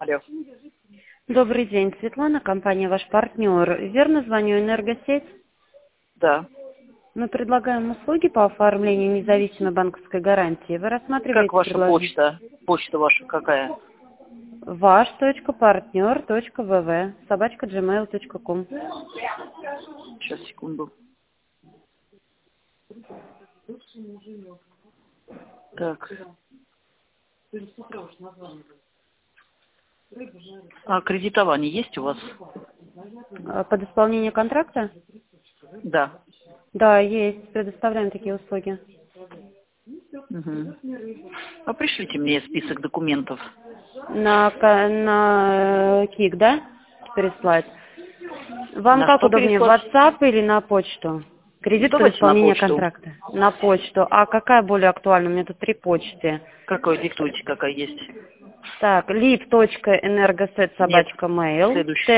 Алло. Добрый день, Светлана, компания «Ваш партнер». Верно звоню, «Энергосеть»? Да. Мы предлагаем услуги по оформлению независимой банковской гарантии. Вы Как рассматриваете ваша предложение? почта? Почта ваша какая? ваш.партнер.вв@gmail.com. Сейчас, секунду. Так. А кредитование есть у вас? Под исполнение контракта? Да. Да, есть. Предоставляем такие услуги. Угу. А пришлите мне список документов. На КИК, да? Переслать. Вам На как что удобнее, в переслать? WhatsApp или на почту? Кредит под Давайте на исполнение почту. контракта. На почту. А какая более актуальна? У меня тут 3 почты. Какой диктуйте, какая есть? Так, Нет. lip.energoset@mail, Следующий.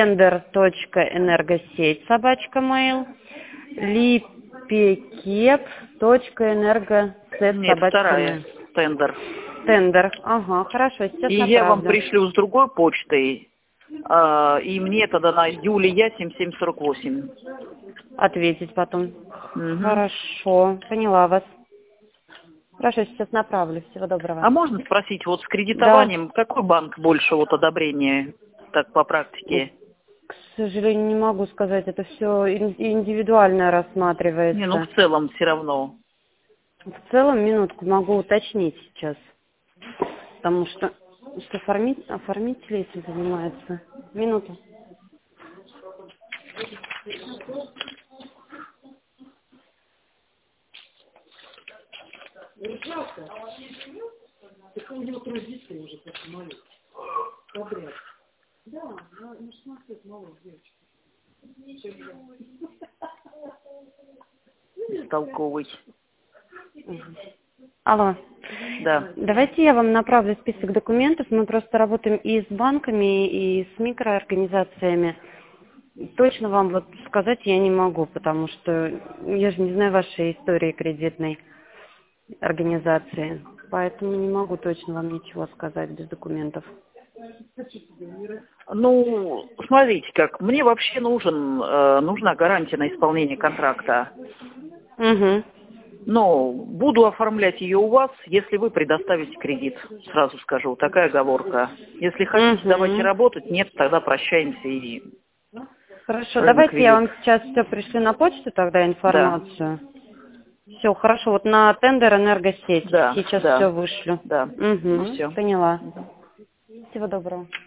tender.energoset@mail, Нет, вторая. lipekep.energoset@mail. Тендер. Тендер. Ага, хорошо, сейчас И я вам направлю. пришлю с другой почтой. И мне тогда на Юлия 7748. Ответить потом. Угу. Хорошо, поняла вас. Хорошо, сейчас направлю. Всего доброго. А можно спросить, вот с Да. кредитованием, какой банк больше вот одобрения, так по практике? К сожалению, не могу сказать. Это все индивидуально Не, ну в рассматривается. целом все равно. В целом, минутку, могу уточнить сейчас. Потому что оформители этим занимаются. Минуту. Бестолковый. Алло. Да. Давайте я вам направлю список документов. Мы просто работаем и с банками, и с микроорганизациями. Точно вам вот сказать я не могу, потому что я же не знаю вашей истории кредитной организации. Поэтому не могу точно вам ничего сказать без документов. Ну, смотрите как, мне вообще нужна гарантия на исполнение контракта. Угу. Но буду оформлять ее у вас, если вы предоставите кредит. Сразу скажу, такая оговорка. Если хотите, давайте Угу. работать, нет, тогда прощаемся и Хорошо, рынок давайте я видит. вам сейчас все пришлю на почту тогда Да, информацию. Все, хорошо, вот на тендер энергосеть. да, Сейчас все да, вышлю. да. Ну Угу, все. поняла. Всего доброго.